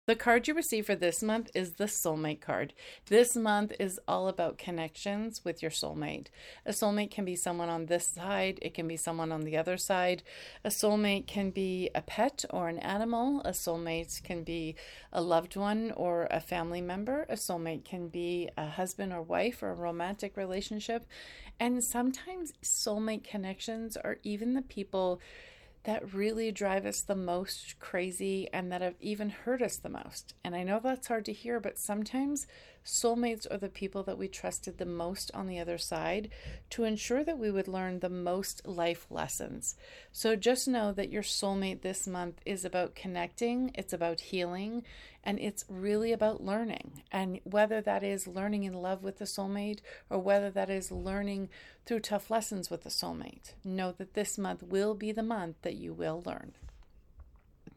The card you receive for this month is the soulmate card. This month is all about connections with your soulmate. A soulmate can be someone on this side, it can be someone on the other side. A soulmate can be a pet or an animal. A soulmate can be a loved one or a family member. A soulmate can be a husband or wife or a romantic relationship. And sometimes soulmate connections are even the people that really drive us the most crazy and that have even hurt us the most. And I know that's hard to hear, but sometimes soulmates are the people that we trusted the most on the other side to ensure that we would learn the most life lessons. So just know that your soulmate this month is about connecting, it's about healing, and it's really about learning. And whether that is learning in love with the soulmate or whether that is learning through tough lessons with the soulmate, know that this month will be the month that you will learn.